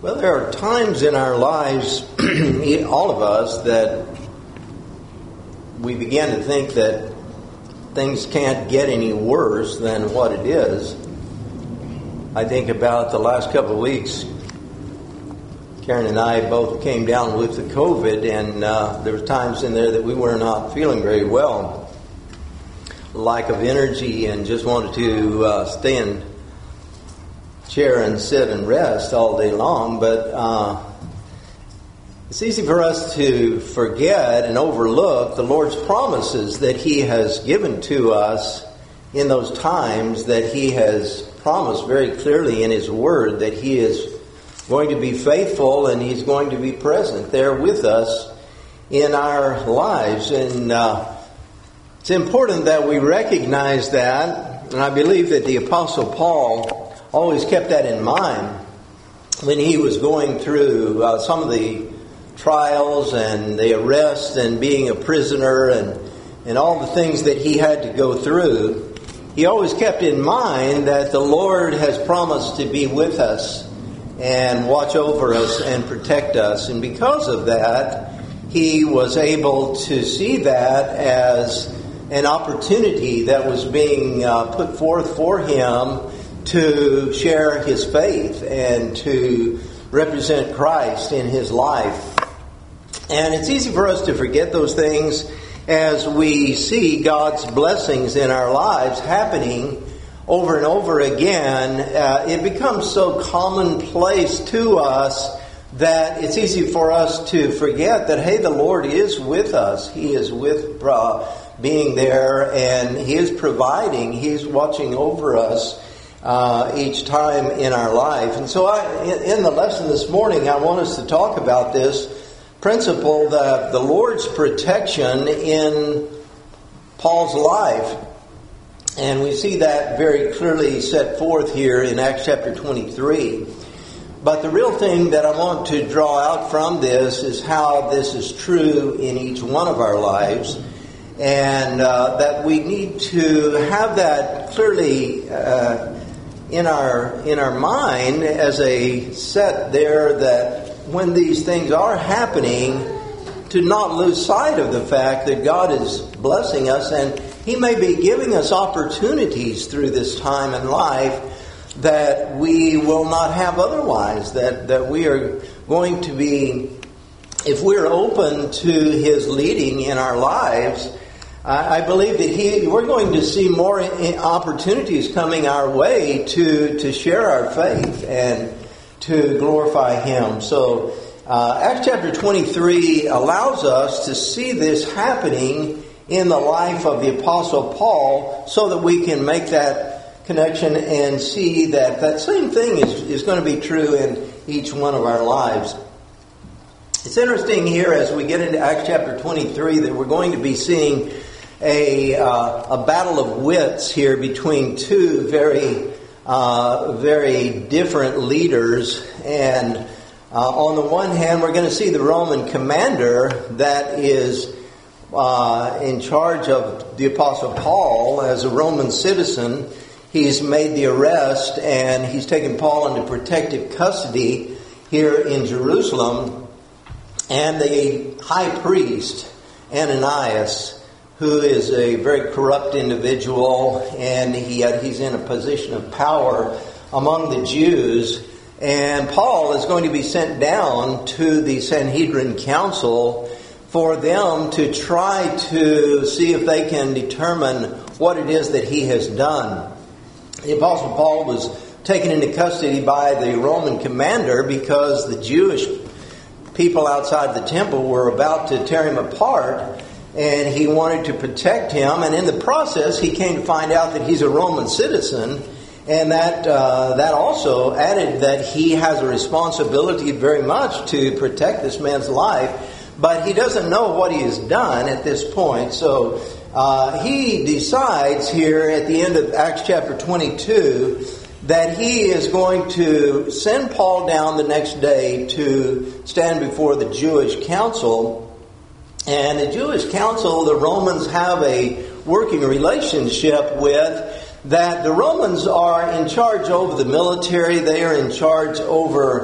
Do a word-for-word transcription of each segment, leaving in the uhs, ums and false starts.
Well, there are times in our lives, all of us, that we begin to think that things can't get any worse than what it is. I think about the last couple of weeks, Karen and I both came down with the COVID, and uh, there were times in there that we were not feeling very well. Lack of energy, and just wanted to uh, stay in chair and sit and rest all day long. But uh, it's easy for us to forget and overlook the Lord's promises that He has given to us in those times, that He has promised very clearly in His Word that He is going to be faithful and He's going to be present there with us in our lives. And uh, it's important that we recognize that, and I believe that the Apostle Paul always kept that in mind when he was going through uh, some of the trials and the arrest and being a prisoner and, and all the things that he had to go through. He always kept in mind that the Lord has promised to be with us and watch over us and protect us. And because of that, he was able to see that as an opportunity that was being uh, put forth for him to share his faith and to represent Christ in his life. And it's easy for us to forget those things as we see God's blessings in our lives happening over and over again. Uh, it becomes so commonplace to us that it's easy for us to forget that, hey, the Lord is with us. He is with uh, being there, and He is providing. He is watching over us Uh, each time in our life. And so I, in, in the lesson this morning, I want us to talk about this principle, that the Lord's protection in Paul's life. And we see that very clearly set forth here in Acts chapter twenty-three. But the real thing that I want to draw out from this is how this is true in each one of our lives. And uh, that we need to have that clearly uh, in our in our mind as a set there, that when these things are happening, to not lose sight of the fact that God is blessing us, and He may be giving us opportunities through this time in life that we will not have otherwise, that, that we are going to be, if we're open to His leading in our lives, I believe that he, we're going to see more opportunities coming our way to, to share our faith and to glorify Him. So uh, Acts chapter twenty-three allows us to see this happening in the life of the Apostle Paul, so that we can make that connection and see that that same thing is, is going to be true in each one of our lives. It's interesting here as we get into Acts chapter twenty-three that we're going to be seeing A, uh, a battle of wits here between two very, uh, very different leaders. And uh, on the one hand, we're going to see the Roman commander that is uh, in charge of the Apostle Paul as a Roman citizen. He's made the arrest, and he's taken Paul into protective custody here in Jerusalem. And the high priest, Ananias, who is a very corrupt individual, and he had, he's in a position of power among the Jews. And Paul is going to be sent down to the Sanhedrin Council for them to try to see if they can determine what it is that he has done. The Apostle Paul was taken into custody by the Roman commander because the Jewish people outside the temple were about to tear him apart. And he wanted to protect him, and in the process, he came to find out that he's a Roman citizen, and that uh, that also added that he has a responsibility very much to protect this man's life, but he doesn't know what he has done at this point. So uh, he decides here at the end of Acts chapter twenty-two that he is going to send Paul down the next day to stand before the Jewish council. And the Jewish council, the Romans have a working relationship with, that the Romans are in charge over the military. They are in charge over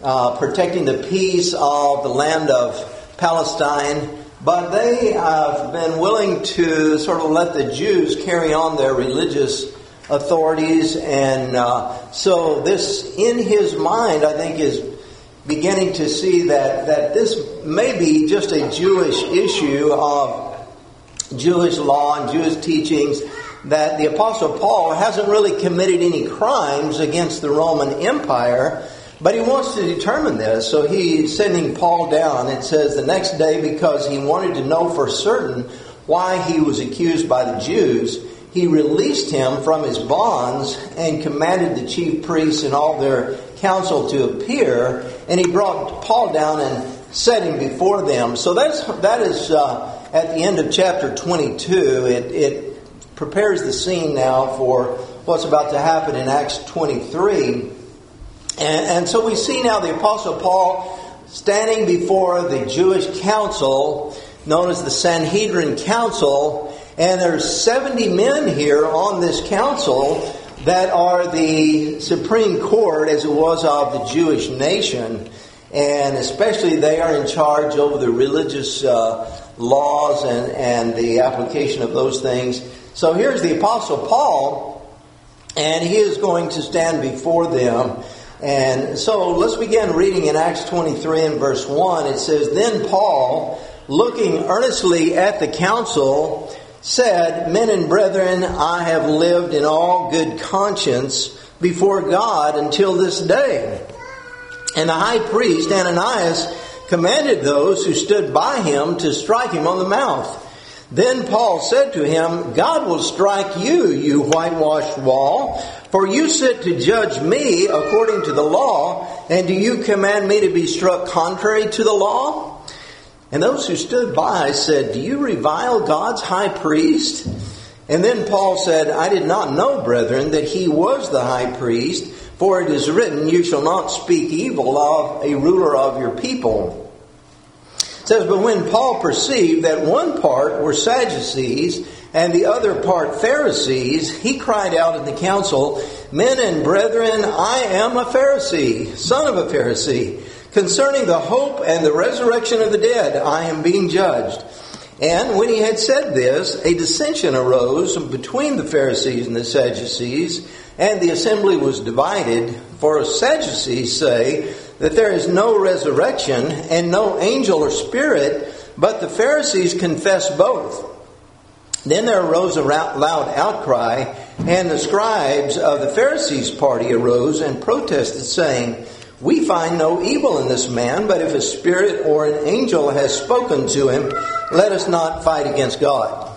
uh, protecting the peace of the land of Palestine. But they have been willing to sort of let the Jews carry on their religious authorities. And uh, so this, in his mind, I think, is beginning to see that, that this may be just a Jewish issue of Jewish law and Jewish teachings, that the Apostle Paul hasn't really committed any crimes against the Roman Empire, but he wants to determine this. So he's sending Paul down. It says the next day, because he wanted to know for certain why he was accused by the Jews, he released him from his bonds and commanded the chief priests and all their council to appear. And he brought Paul down and set him before them. So that's that is uh, at the end of chapter twenty-two. It, it prepares the scene now for what's about to happen in Acts twenty-three. And, and so we see now the Apostle Paul standing before the Jewish council, known as the Sanhedrin Council. And there's seventy men here on this council that are the supreme court, as it was, of the Jewish nation. And especially they are in charge over the religious uh, laws and, and the application of those things. So here's the Apostle Paul, and he is going to stand before them. And so let's begin reading in Acts twenty-three and verse one. It says, "Then Paul, looking earnestly at the council, said, 'Men and brethren, I have lived in all good conscience before God until this day.' And the high priest Ananias commanded those who stood by him to strike him on the mouth. Then Paul said to him, 'God will strike you, you whitewashed wall, for you sit to judge me according to the law, and do you command me to be struck contrary to the law?' And those who stood by said, 'Do you revile God's high priest?' And then Paul said, 'I did not know, brethren, that he was the high priest, for it is written, you shall not speak evil of a ruler of your people.' It says, but when Paul perceived that one part were Sadducees and the other part Pharisees, he cried out in the council, 'Men and brethren, I am a Pharisee, son of a Pharisee. Concerning the hope and the resurrection of the dead, I am being judged.' And when he had said this, a dissension arose between the Pharisees and the Sadducees, and the assembly was divided. For Sadducees say that there is no resurrection and no angel or spirit, but the Pharisees confess both. Then there arose a loud outcry, and the scribes of the Pharisees' party arose and protested, saying, 'We find no evil in this man, but if a spirit or an angel has spoken to him, let us not fight against God.'"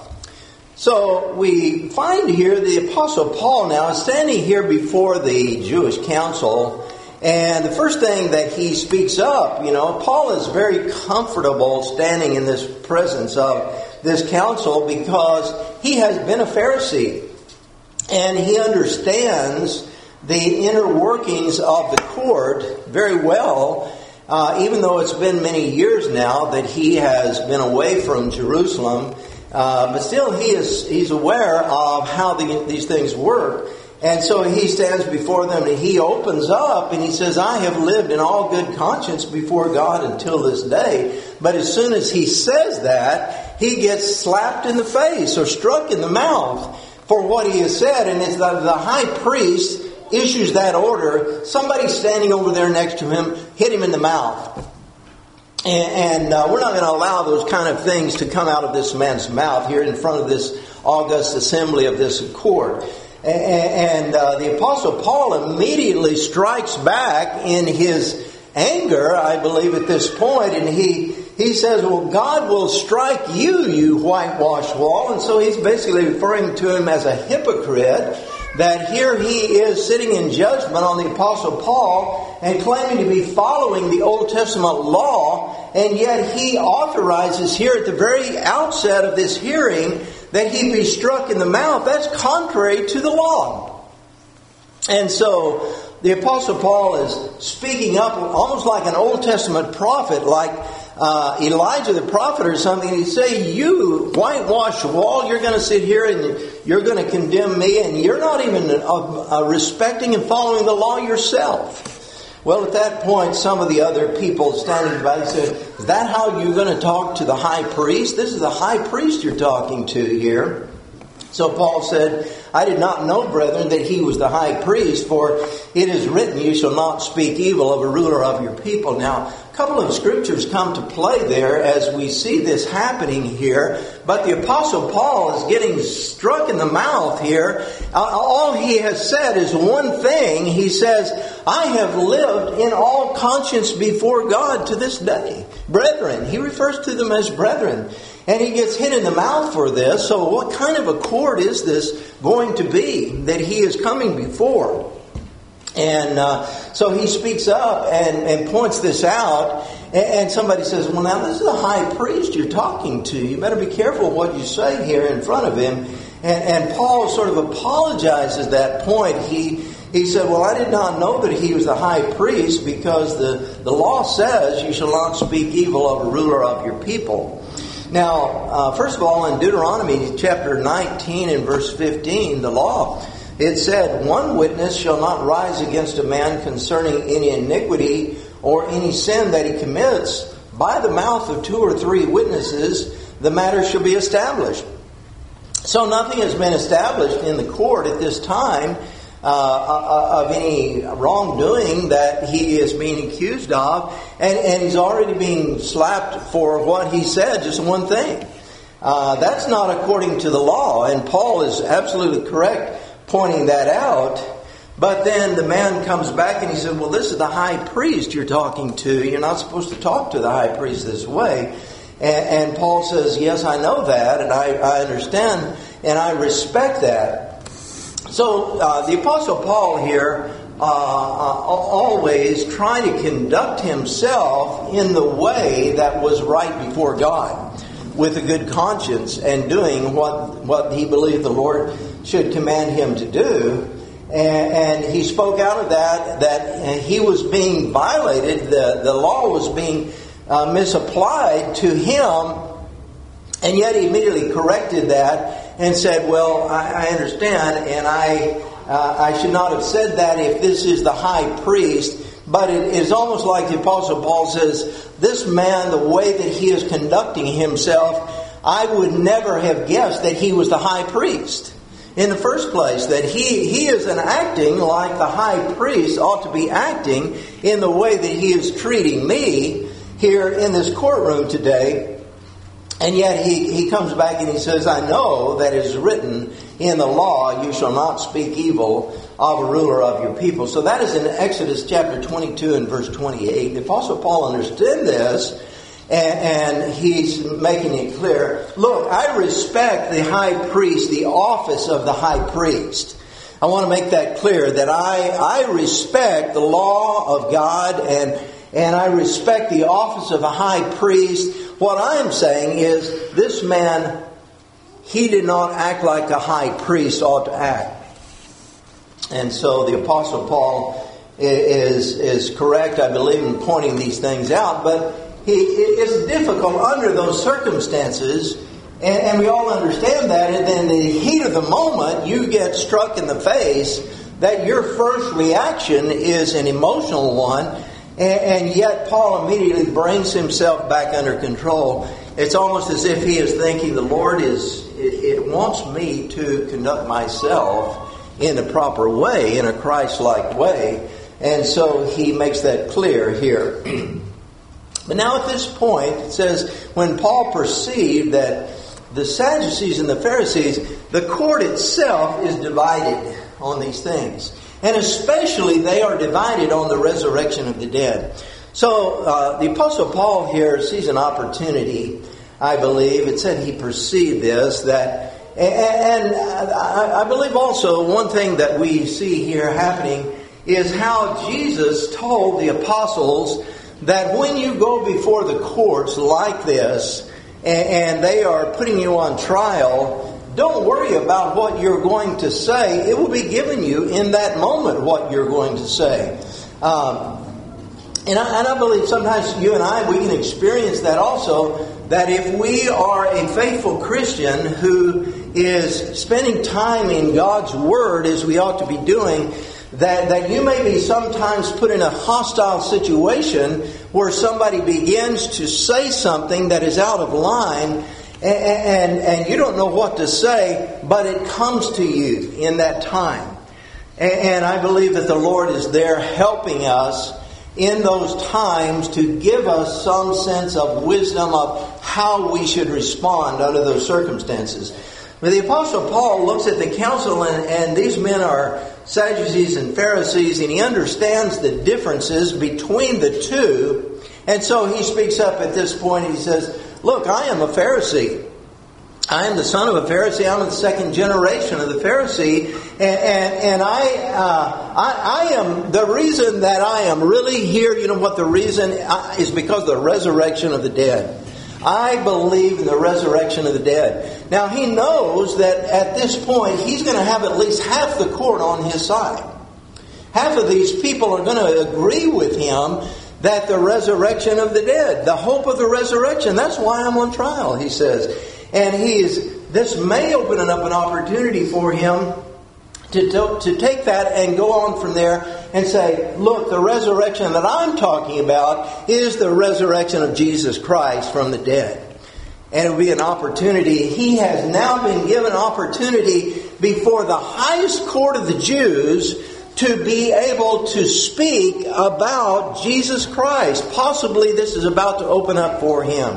So we find here the Apostle Paul now standing here before the Jewish council, and the first thing that he speaks up, you know, Paul is very comfortable standing in this presence of this council because he has been a Pharisee, and he understands the inner workings of the court very well, uh, even though it's been many years now that he has been away from Jerusalem. Uh, but still, he is he's aware of how the, these things work. And so he stands before them and he opens up and he says, "I have lived in all good conscience before God until this day." But as soon as he says that, he gets slapped in the face or struck in the mouth for what he has said. And it's the, the high priest issues that order. Somebody standing over there next to him hit him in the mouth. And, and uh, we're not going to allow those kind of things to come out of this man's mouth here in front of this august assembly of this court. And, and uh, the Apostle Paul immediately strikes back in his anger, I believe, at this point, and he he says, "Well, God will strike you, you whitewashed wall." And so he's basically referring to him as a hypocrite, that here he is sitting in judgment on the Apostle Paul and claiming to be following the Old Testament law, and yet he authorizes here at the very outset of this hearing that he be struck in the mouth. That's contrary to the law. And so the Apostle Paul is speaking up almost like an Old Testament prophet, like uh, Elijah the prophet or something. He'd say, "You whitewashed wall, you're going to sit here and you're going to condemn me, and you're not even uh, uh, respecting and following the law yourself." Well, at that point, some of the other people standing by said, is that how you're going to talk to the high priest? This is the high priest you're talking to here. So Paul said, I did not know, brethren, that he was the high priest, for it is written, you shall not speak evil of a ruler of your people. Now, a couple of scriptures come to play there as we see this happening here. But the Apostle Paul is getting struck in the mouth here. All he has said is one thing. He says, I have lived in all conscience before God to this day. Brethren. He refers to them as brethren. And he gets hit in the mouth for this. So what kind of a court is this going to be that he is coming before? And uh, so he speaks up and, and points this out. And, and somebody says, well, now this is a high priest you're talking to. You better be careful what you say here in front of him. And, and Paul sort of apologizes at that point. He he said, well, I did not know that he was the high priest, because the, the law says you shall not speak evil of a ruler of your people. Now, uh, first of all, in Deuteronomy chapter nineteen and verse fifteen, the law, it said, one witness shall not rise against a man concerning any iniquity or any sin that he commits. By the mouth of two or three witnesses, the matter shall be established. So nothing has been established in the court at this time uh, of any wrongdoing that he is being accused of. And, and he's already being slapped for what he said, just one thing. Uh, that's not according to the law. And Paul is absolutely correct pointing that out. But then the man comes back and he said, well, this is the high priest you're talking to. You're not supposed to talk to the high priest this way. And, and Paul says, yes, I know that, and I, I understand, and I respect that. So uh, the Apostle Paul here uh, uh, always tried to conduct himself in the way that was right before God, with a good conscience, and doing what, what he believed the Lord should command him to do. And, and he spoke out of that, that he was being violated, the, the law was being uh, misapplied to him, and yet he immediately corrected that and said, well, I, I understand, and I uh, I should not have said that if this is the high priest. But it is almost like the Apostle Paul says, this man, the way that he is conducting himself, I would never have guessed that he was the high priest in the first place. That he, he isn't acting like the high priest ought to be acting in the way that he is treating me here in this courtroom today. And yet he, he comes back and he says, I know that it is written in the law, you shall not speak evil of a ruler of your people. So that is in Exodus chapter twenty-two and verse twenty-eight. The Apostle Paul understood this, and, and he's making it clear. Look, I respect the high priest, the office of the high priest. I want to make that clear, that I, I respect the law of God, and, and I respect the office of a high priest. What I'm saying is, this man, he did not act like a high priest ought to act. And so the Apostle Paul is, is correct, I believe, in pointing these things out. But he, it's difficult under those circumstances, and, and we all understand that. And in the heat of the moment, you get struck in the face, that your first reaction is an emotional one. And yet Paul immediately brings himself back under control. It's almost as if he is thinking, the Lord is, it, it wants me to conduct myself in a proper way, in a Christ-like way. And so he makes that clear here. But now at this point, it says, when Paul perceived that the Sadducees and the Pharisees, the court itself is divided on these things. And especially they are divided on the resurrection of the dead. So uh, the Apostle Paul here sees an opportunity, I believe. It said he perceived this. that, And I believe also one thing that we see here happening is how Jesus told the apostles that when you go before the courts like this, and they are putting you on trial, don't worry about what you're going to say. It will be given you in that moment what you're going to say. Um, and, I, and I believe sometimes you and I, we can experience that also, that if we are a faithful Christian who is spending time in God's Word as we ought to be doing, that, that you may be sometimes put in a hostile situation where somebody begins to say something that is out of line, and, and, and you don't know what to say, but it comes to you in that time. And, and I believe that the Lord is there helping us in those times to give us some sense of wisdom of how we should respond under those circumstances. But the Apostle Paul looks at the council, and, and these men are Sadducees and Pharisees, and he understands the differences between the two. And so he speaks up at this point and he says, look, I am a Pharisee. I am the son of a Pharisee. I'm the second generation of the Pharisee. And, and, and I, uh, I, I am, the reason that I am really here, you know what the reason is? Because of the resurrection of the dead. I believe in the resurrection of the dead. Now he knows that at this point he's going to have at least half the court on his side. Half of these people are going to agree with him that the resurrection of the dead, the hope of the resurrection, that's why I'm on trial, he says. And he is, this may open up an opportunity for him to, to, to take that and go on from there and say, look, the resurrection that I'm talking about is the resurrection of Jesus Christ from the dead. And it will be an opportunity. He has now been given opportunity before the highest court of the Jews to be able to speak about Jesus Christ. Possibly this is about to open up for him.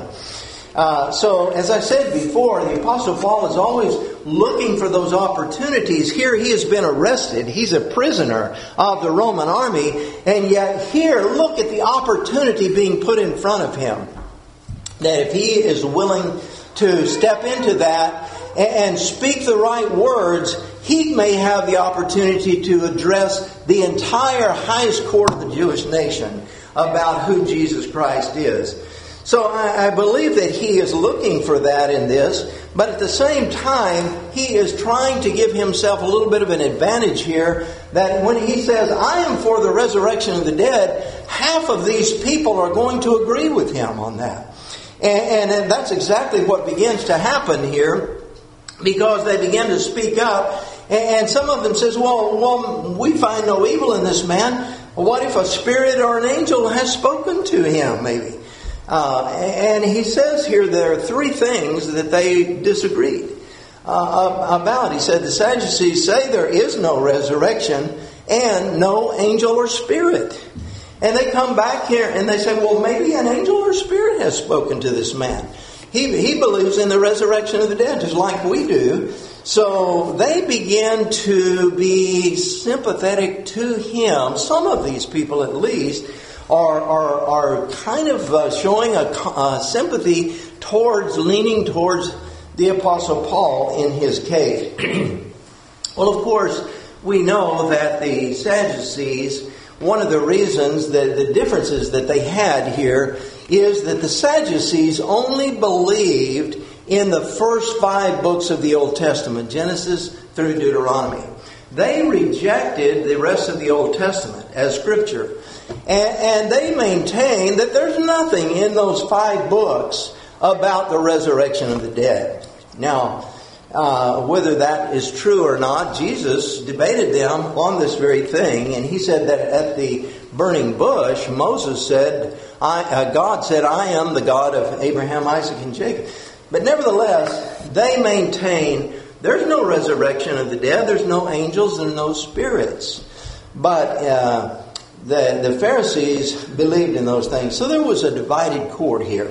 Uh, so, as I said before, the Apostle Paul is always looking for those opportunities. Here he has been arrested. He's a prisoner of the Roman army. And yet here, look at the opportunity being put in front of him. That if he is willing to step into that and speak the right words, he may have the opportunity to address the entire highest court of the Jewish nation about who Jesus Christ is. So I, I believe that he is looking for that in this, but at the same time, he is trying to give himself a little bit of an advantage here, that when he says, I am for the resurrection of the dead, half of these people are going to agree with him on that. And, and that's exactly what begins to happen here, because they begin to speak up, and some of them says, well, well, we find no evil in this man. What if a spirit or an angel has spoken to him, maybe? Uh, and he says here there are three things that they disagreed uh, about. He said the Sadducees say there is no resurrection and no angel or spirit. And they come back here and they say, well, maybe an angel or spirit has spoken to this man. He, he believes in the resurrection of the dead, just like we do. So they begin to be sympathetic to him. Some of these people, at least, are are, are kind of uh, showing a uh, sympathy towards, leaning towards the Apostle Paul in his case. Well, of course, we know that the Sadducees, one of the reasons, that the differences that they had here, is that the Sadducees only believed in the first five books of the Old Testament, Genesis through Deuteronomy. They rejected the rest of the Old Testament as Scripture. And, and they maintain that there's nothing in those five books about the resurrection of the dead. Now, uh, whether that is true or not, Jesus debated them on this very thing. And he said that at the burning bush, Moses said, I, uh, God said, I am the God of Abraham, Isaac, and Jacob. But nevertheless, they maintain there's no resurrection of the dead, there's no angels and no spirits. But uh, the, the Pharisees believed in those things. So there was a divided court here.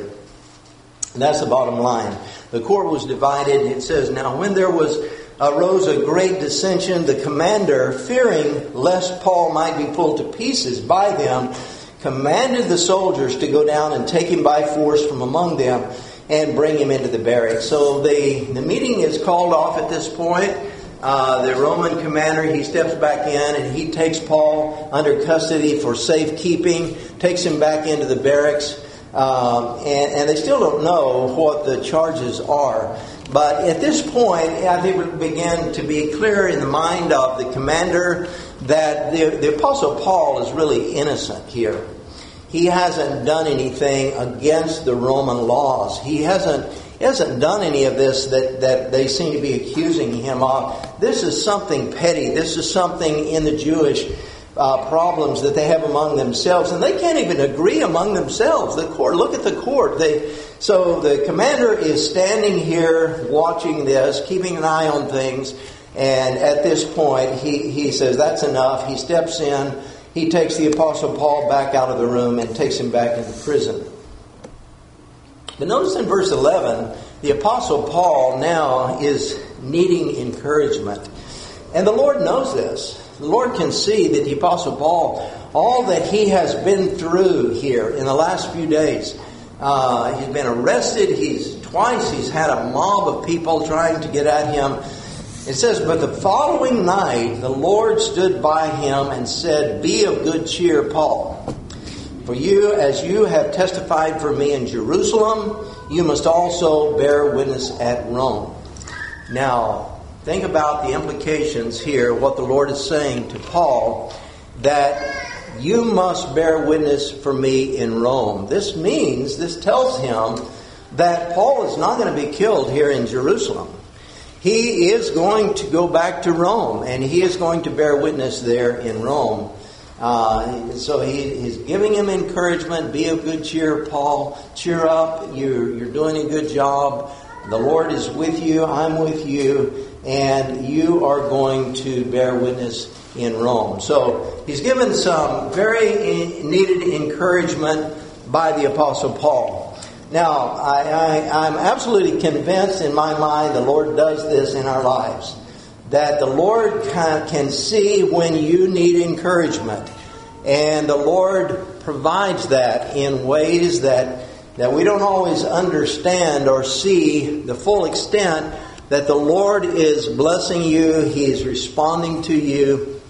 And that's the bottom line. The court was divided. It says, now when there was arose a great dissension, the commander, fearing lest Paul might be pulled to pieces by them, commanded the soldiers to go down and take him by force from among them and bring him into the barracks. So the, the meeting is called off at this point. Uh, the Roman commander, he steps back in and he takes Paul under custody for safekeeping, takes him back into the barracks. Um, and, and they still don't know what the charges are. But at this point, I think it began to be clear in the mind of the commander that the, the Apostle Paul is really innocent here. He hasn't done anything against the Roman laws. He hasn't, he hasn't done any of this that, that they seem to be accusing him of. this is something petty. This is something in the Jewish uh, problems that they have among themselves. And they can't even agree among themselves. The court, look at the court. They, so the commander is standing here watching this, keeping an eye on things. And at this point, he, he says, that's enough. He steps in. He takes the Apostle Paul back out of the room and takes him back into prison. But notice in verse eleven, the Apostle Paul now is needing encouragement. And the Lord knows this. The Lord can see that the Apostle Paul, all that he has been through here in the last few days, uh, he's been arrested. He's twice he's had a mob of people trying to get at him. It says, but the following night the Lord stood by him and said, be of good cheer, Paul. For you, as you have testified for me in Jerusalem, you must also bear witness at Rome. Now, think about the implications here, what the Lord is saying to Paul, that you must bear witness for me in Rome. This means, this tells him that Paul is not going to be killed here in Jerusalem. He is going to go back to Rome, and he is going to bear witness there in Rome. Uh, so he, he's giving him encouragement. Be of good cheer, Paul. Cheer up. You're, you're doing a good job. The Lord is with you. I'm with you. And you are going to bear witness in Rome. So he's given some very needed encouragement by the Apostle Paul. Now, I, I, I'm absolutely convinced in my mind the Lord does this in our lives. That the Lord can, can see when you need encouragement. And the Lord provides that in ways that, that we don't always understand or see the full extent that the Lord is blessing you. He is responding to you.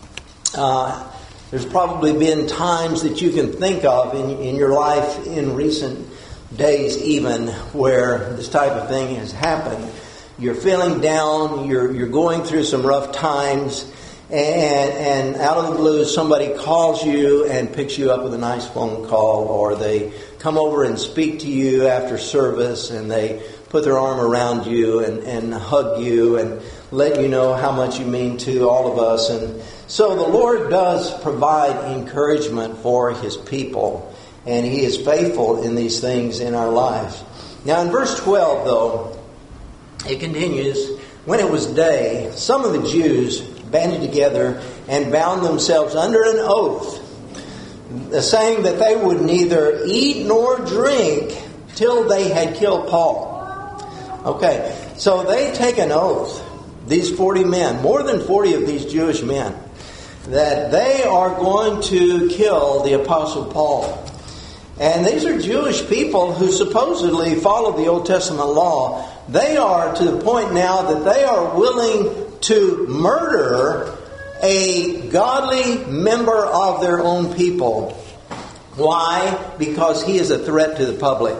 Uh, there's probably been times that you can think of in, in your life in recent days even where this type of thing has happened. You're feeling down, you're you're going through some rough times, and and out of the blue somebody calls you and picks you up with a nice phone call, or they come over and speak to you after service and they put their arm around you and, and hug you and let you know how much you mean to all of us. And so the Lord does provide encouragement for His people. And He is faithful in these things in our lives. Now in verse twelve, though, it continues, when it was day, some of the Jews banded together and bound themselves under an oath, saying that they would neither eat nor drink till they had killed Paul. Okay, so they take an oath, these forty men, more than forty of these Jewish men, that they are going to kill the Apostle Paul. And these are Jewish people who supposedly follow the Old Testament law. They are to the point now that they are willing to murder a godly member of their own people. Why? Because he is a threat to the public.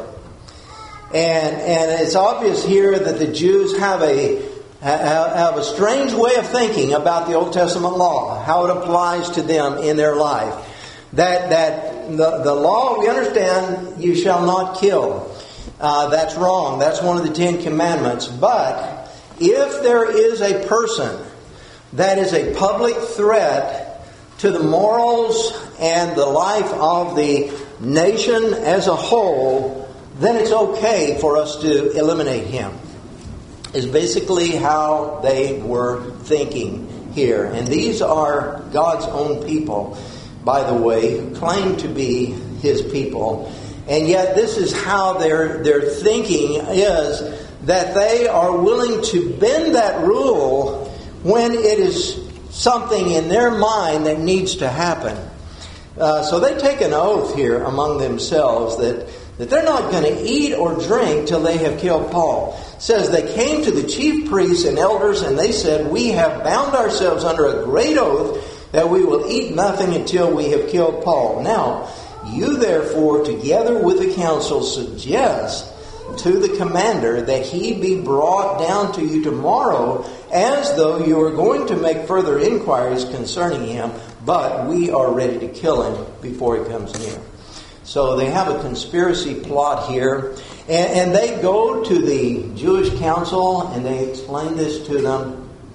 And and it's obvious here that the Jews have a have a strange way of thinking about the Old Testament law, how it applies to them in their life. That that the, the law, we understand, you shall not kill. Uh, that's wrong. That's one of the Ten Commandments. But if there is a person that is a public threat to the morals and the life of the nation as a whole, then it's okay for us to eliminate him. Is basically how they were thinking here. And these are God's own people, by the way, who claim to be His people. And yet this is how their their thinking is, that they are willing to bend that rule when it is something in their mind that needs to happen. Uh, so they take an oath here among themselves that, that they're not going to eat or drink till they have killed Paul. It says they came to the chief priests and elders and they said, we have bound ourselves under a great oath that we will eat nothing until we have killed Paul. Now, you therefore, together with the council, suggest to the commander that he be brought down to you tomorrow, as though you are going to make further inquiries concerning him, but we are ready to kill him before he comes near. So they have a conspiracy plot here, and, and they go to the Jewish council and they explain this to them.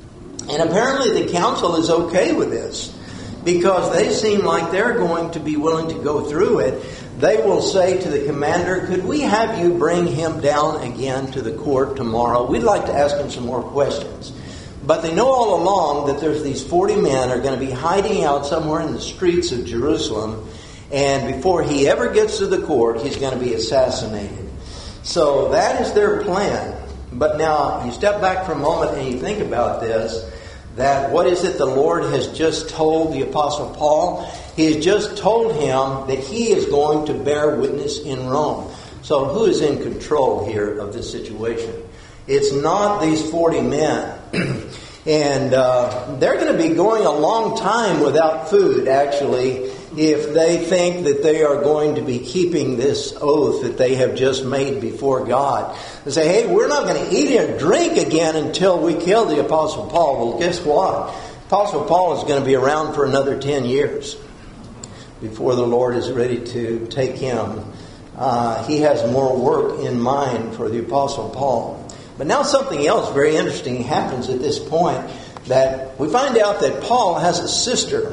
And apparently the council is okay with this, because they seem like they're going to be willing to go through it. They will say to the commander, could we have you bring him down again to the court tomorrow? We'd like to ask him some more questions. But they know all along that there's these forty men are going to be hiding out somewhere in the streets of Jerusalem. And before he ever gets to the court, he's going to be assassinated. So that is their plan. But now you step back for a moment and you think about this. That what is it the Lord has just told the Apostle Paul? He has just told him that he is going to bear witness in Rome. So who is in control here of this situation? It's not these forty men. And uh, they're going to be going a long time without food, actually, if they think that they are going to be keeping this oath that they have just made before God. They say, hey, we're not going to eat or drink again until we kill the Apostle Paul. Well, guess what? Apostle Paul is going to be around for another ten years before the Lord is ready to take him. Uh, he has more work in mind for the Apostle Paul. But now something else very interesting happens at this point, that we find out that Paul has a sister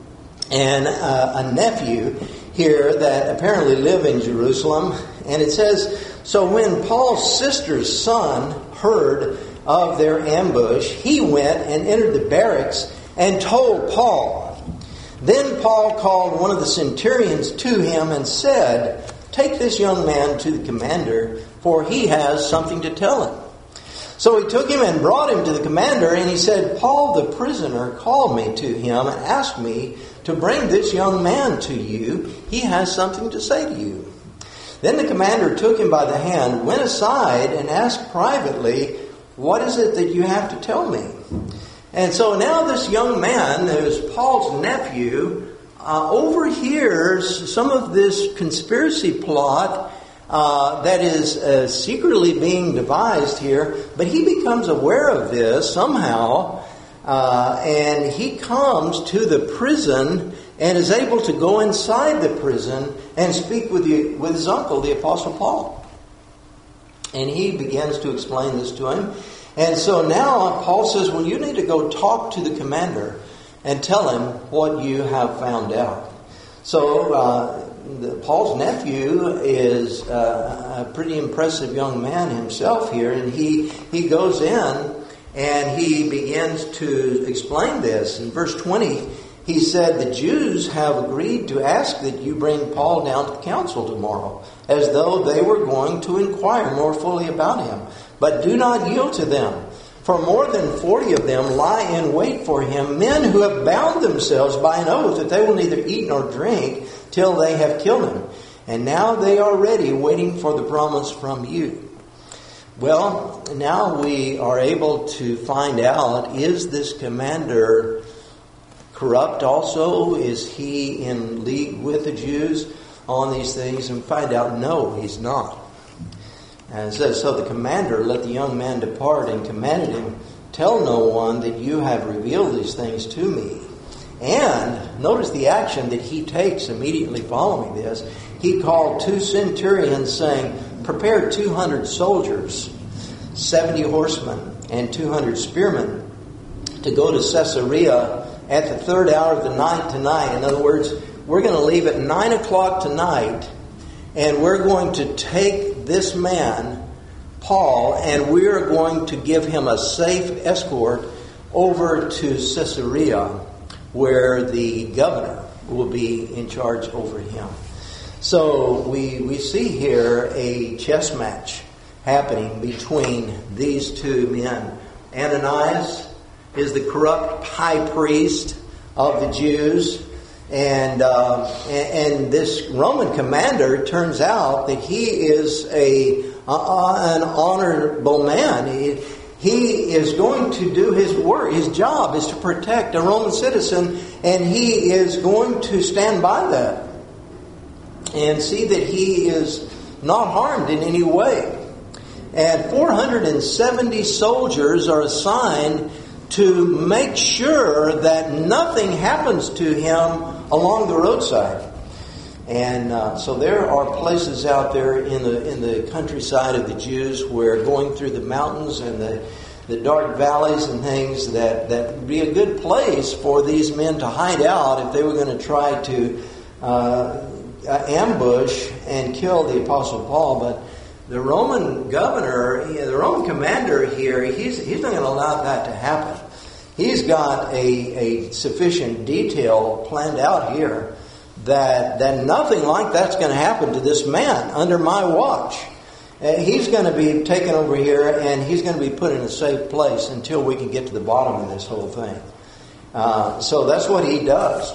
and uh, a nephew here that apparently live in Jerusalem. And it says, so when Paul's sister's son heard of their ambush, he went and entered the barracks and told Paul. Then Paul called one of the centurions to him and said, take this young man to the commander, for he has something to tell him. So he took him and brought him to the commander, and he said, Paul the prisoner called me to him and asked me to bring this young man to you. He has something to say to you. Then the commander took him by the hand, went aside, and asked privately, what is it that you have to tell me? And so now this young man, who's Paul's nephew, uh, overhears some of this conspiracy plot Uh, that is uh, secretly being devised here, but he becomes aware of this somehow, uh, and he comes to the prison and is able to go inside the prison and speak with the, with his uncle, the Apostle Paul. And he begins to explain this to him. And so now Paul says, well, you need to go talk to the commander and tell him what you have found out. So uh, the, Paul's nephew is uh, a pretty impressive young man himself here, and he, he goes in and he begins to explain this. In verse twenty, he said, the Jews have agreed to ask that you bring Paul down to the council tomorrow, as though they were going to inquire more fully about him. But do not yield to them. For more than forty of them lie in wait for him, men who have bound themselves by an oath that they will neither eat nor drink till they have killed him. And now they are ready, waiting for the promise from you. Well, now we are able to find out, is this commander corrupt also? Is he in league with the Jews on these things? And find out, no, he's not. And it says, so the commander let the young man depart and commanded him, tell no one that you have revealed these things to me. And notice the action that he takes immediately following this. He called two centurions, saying, prepare two hundred soldiers, seventy horsemen, and two hundred spearmen to go to Caesarea at the third hour of the night tonight. In other words, we're going to leave at nine o'clock tonight, and we're going to take this man, Paul, and we are going to give him a safe escort over to Caesarea, where the governor will be in charge over him. So we, we see here a chess match happening between these two men. Ananias is the corrupt high priest of the Jews. And, uh, and and this Roman commander, turns out that he is a uh, an honorable man. He, he is going to do his work. His job is to protect a Roman citizen, and he is going to stand by that and see that he is not harmed in any way. And four hundred seventy soldiers are assigned to make sure that nothing happens to him along the roadside. And uh, so there are places out there in the in the countryside of the Jews where going through the mountains and the the dark valleys and things, that, that would be a good place for these men to hide out if they were going to try to uh, ambush and kill the Apostle Paul. But the Roman governor, the Roman commander here, he's, he's not going to allow that to happen. He's got a, a sufficient detail planned out here that, that nothing like that's going to happen to this man under my watch. Uh, he's going to be taken over here, and he's going to be put in a safe place until we can get to the bottom of this whole thing. Uh, so that's what he does.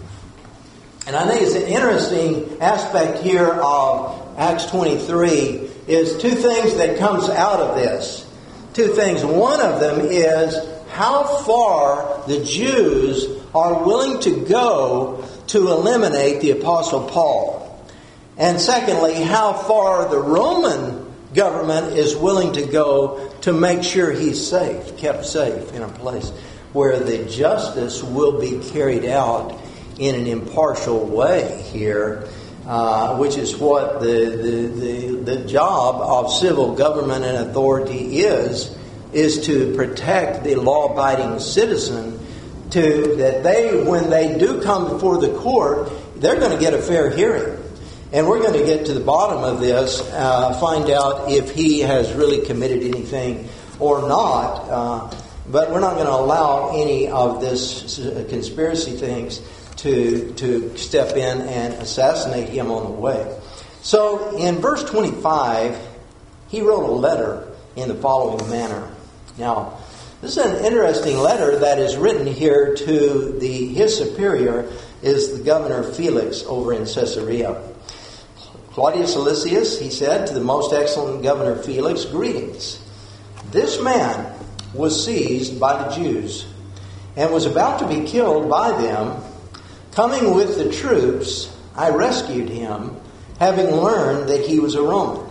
And I think it's an interesting aspect here of Acts twenty-three is two things that comes out of this. Two things. One of them is how far the Jews are willing to go to eliminate the Apostle Paul. And secondly, how far the Roman government is willing to go to make sure he's safe, kept safe in a place where the justice will be carried out in an impartial way here, uh, which is what the, the, the, the job of civil government and authority is, is to protect the law-abiding citizen, to that they, when they do come before the court, they're going to get a fair hearing. And we're going to get to the bottom of this, uh, find out if he has really committed anything or not. Uh, but we're not going to allow any of this conspiracy things to to step in and assassinate him on the way. So in verse twenty-five, he wrote a letter in the following manner. Now, this is an interesting letter that is written here to the his superior is the governor Felix over in Caesarea. Claudius Lysias, he said, to the most excellent governor Felix, greetings. This man was seized by the Jews and was about to be killed by them. Coming with the troops, I rescued him, having learned that he was a Roman.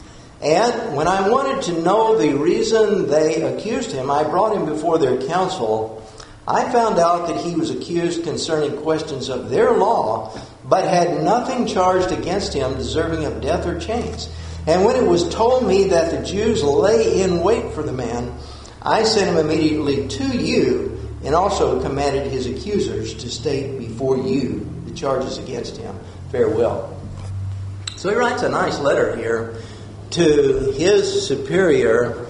And when I wanted to know the reason they accused him, I brought him before their council. I found out that he was accused concerning questions of their law, but had nothing charged against him deserving of death or chains. And when it was told me that the Jews lay in wait for the man, I sent him immediately to you, and also commanded his accusers to state before you the charges against him. Farewell. So he writes a nice letter here to his superior,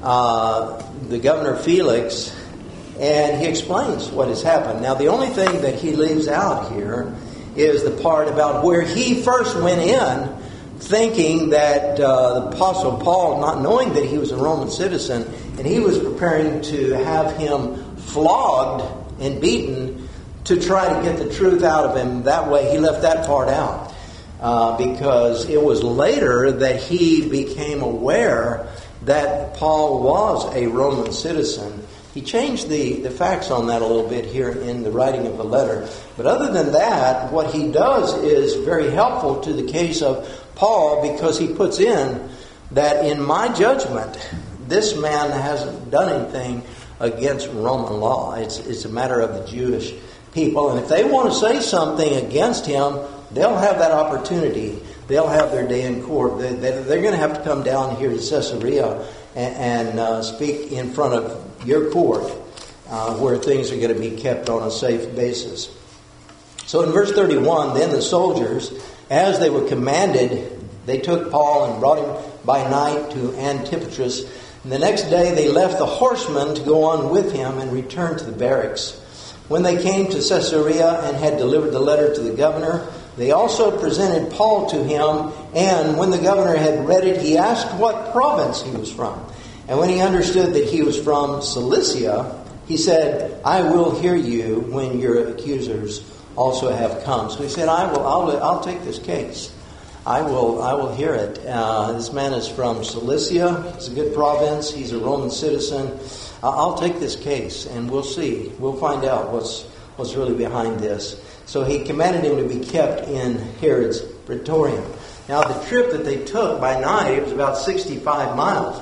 uh, the governor Felix, and he explains what has happened. Now, the only thing that he leaves out here is the part about where he first went in thinking that uh, the Apostle Paul, not knowing that he was a Roman citizen, and he was preparing to have him flogged and beaten to try to get the truth out of him. That way, he left that part out. Uh, because it was later that he became aware that Paul was a Roman citizen. He changed the, the facts on that a little bit here in the writing of the letter. But other than that, what he does is very helpful to the case of Paul, because he puts in that in my judgment, this man hasn't done anything against Roman law. It's, it's a matter of the Jewish people. And if they want to say something against him, they'll have that opportunity. They'll have their day in court. They, they, they're going to have to come down here to Caesarea and, and uh, speak in front of your court, uh, where things are going to be kept on a safe basis. So in verse thirty-one, then the soldiers, as they were commanded, they took Paul and brought him by night to Antipatris. And the next day they left the horsemen to go on with him and returned to the barracks. When they came to Caesarea and had delivered the letter to the governor, they also presented Paul to him, and when the governor had read it, he asked what province he was from. And when he understood that he was from Cilicia, he said, I will hear you when your accusers also have come. So he said, I will, I'll, I'll take this case. I will, I will hear it. Uh, this man is from Cilicia. It's a good province. He's a Roman citizen. Uh, I'll take this case, and we'll see. We'll find out what's what's really behind this. So he commanded him to be kept in Herod's praetorium. Now, the trip that they took by night, it was about sixty-five miles.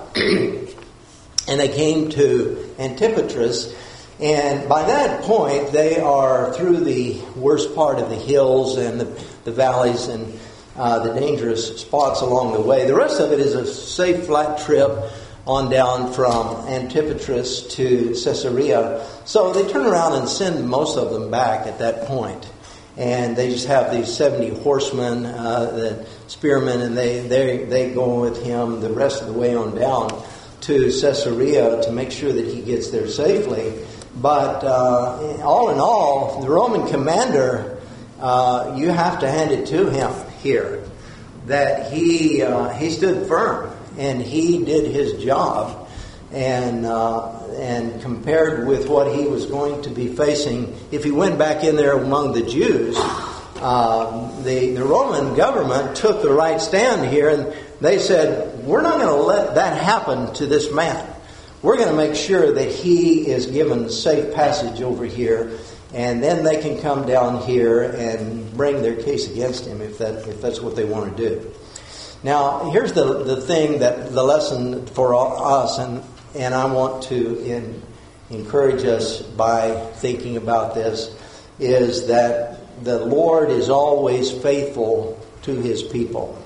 And they came to Antipatris. And by that point, they are through the worst part of the hills and the, the valleys and uh, the dangerous spots along the way. The rest of it is a safe, flat trip. on down from Antipatris to Caesarea. So they turn around and send most of them back at that point. And they just have these seventy horsemen, uh, the spearmen, and they, they, they go with him the rest of the way on down to Caesarea to make sure that he gets there safely. But uh, all in all, the Roman commander, uh, you have to hand it to him here, that he uh, he stood firm and he did his job. And uh, and compared with what he was going to be facing, if he went back in there among the Jews, uh, the, the Roman government took the right stand here, and they said, we're not going to let that happen to this man. We're going to make sure that he is given safe passage over here, and then they can come down here and bring their case against him if that if that's what they want to do. Now, here's the the thing that the lesson for us, and and I want to in, encourage us by thinking about this, is that the Lord is always faithful to His people.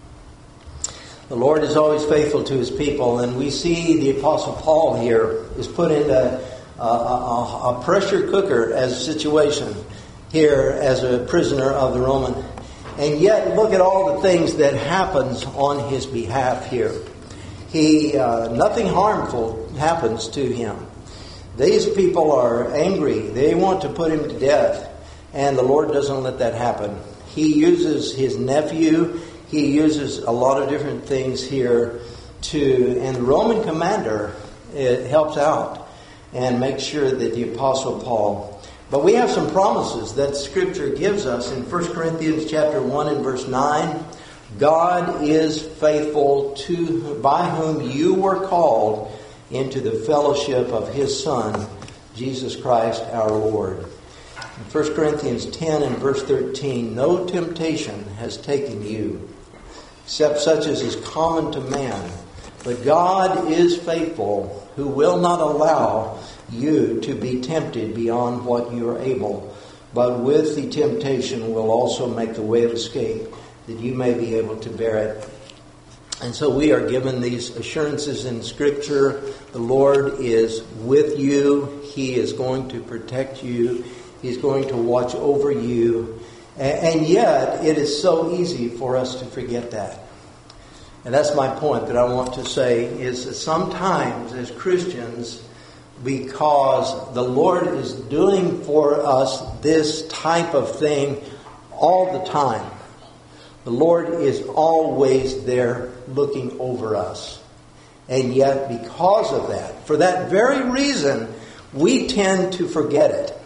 The Lord is always faithful to His people, and we see the Apostle Paul here is put into a, a, a pressure cooker as a situation here as a prisoner of the Roman. And yet, look at all the things that happens on his behalf here. He uh, nothing harmful happens to him. These people are angry. They want to put him to death, and the Lord doesn't let that happen. He uses his nephew. He uses a lot of different things here to, and the Roman commander it helps out and makes sure that the Apostle Paul. But we have some promises that Scripture gives us in First Corinthians chapter one and verse nine. God is faithful to by whom you were called into the fellowship of His Son, Jesus Christ our Lord. In First Corinthians ten and verse thirteen, no temptation has taken you, except such as is common to man. But God is faithful, who will not allow you to be tempted beyond what you are able, but with the temptation will also make the way of escape, that you may be able to bear it. And so we are given these assurances in Scripture. The Lord is with you. He is going to protect you. He's going to watch over you. And yet, it is so easy for us to forget that. And that's my point that I want to say, is that sometimes as Christians, because the Lord is doing for us this type of thing all the time, the Lord is always there looking over us. And yet, because of that, for that very reason, we tend to forget it.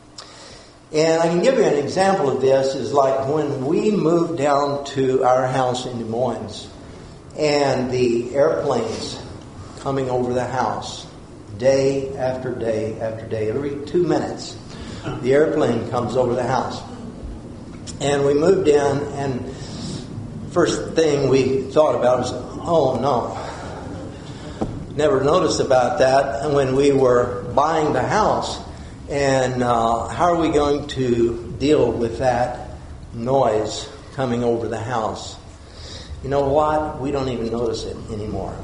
And I can give you an example of this, is like when we moved down to our house in Des Moines, and the airplanes coming over the house, day after day after day, every two minutes, the airplane comes over the house. And we moved in, and first thing we thought about was, oh no. Never noticed about that when we were buying the house. And uh, how are we going to deal with that noise coming over the house? You know what? We don't even notice it anymore.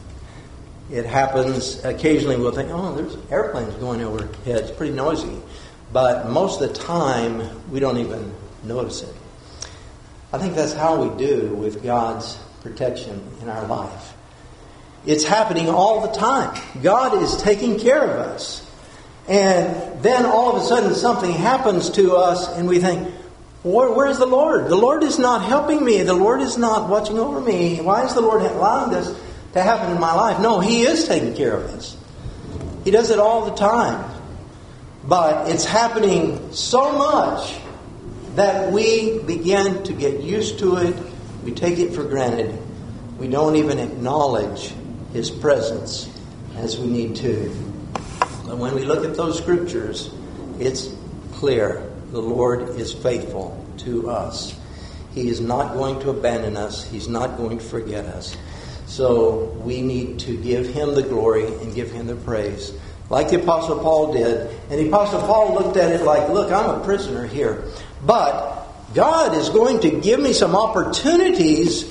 It happens occasionally. We'll think, oh, there's airplanes going overhead. It's pretty noisy. But most of the time, we don't even notice it. I think that's how we do with God's protection in our life. It's happening all the time. God is taking care of us. And then all of a sudden something happens to us and we think, Where, where's the Lord? The Lord is not helping me. The Lord is not watching over me. Why is the Lord allowing this to happen in my life? No, He is taking care of us. He does it all the time. But it's happening so much that we begin to get used to it. We take it for granted. We don't even acknowledge His presence as we need to. But when we look at those scriptures, it's clear. The Lord is faithful to us. He is not going to abandon us. He's not going to forget us. So we need to give Him the glory and give Him the praise, like the Apostle Paul did. And the Apostle Paul looked at it like, look, I'm a prisoner here. But God is going to give me some opportunities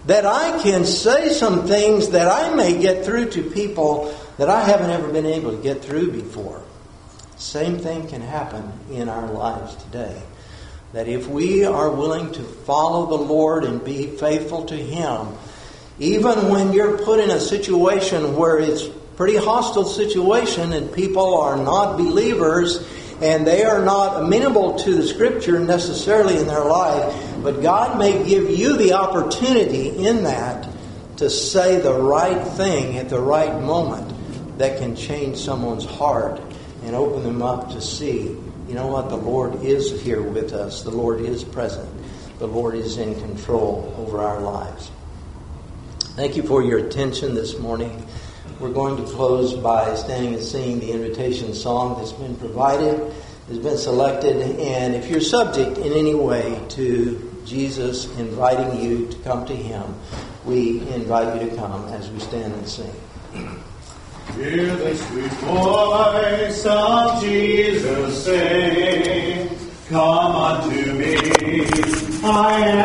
that I can say some things that I may get through to people that I haven't ever been able to get through before. Same thing can happen in our lives today. That if we are willing to follow the Lord and be faithful to Him, even when you're put in a situation where it's a pretty hostile situation and people are not believers and they are not amenable to the Scripture necessarily in their life, but God may give you the opportunity in that to say the right thing at the right moment that can change someone's heart and open them up to see, you know what, the Lord is here with us. The Lord is present. The Lord is in control over our lives. Thank you for your attention this morning. We're going to close by standing and singing the invitation song that's been provided, has been selected. And if you're subject in any way to Jesus inviting you to come to Him, we invite you to come as we stand and sing. Hear the sweet voice of Jesus say, "Come unto me, I am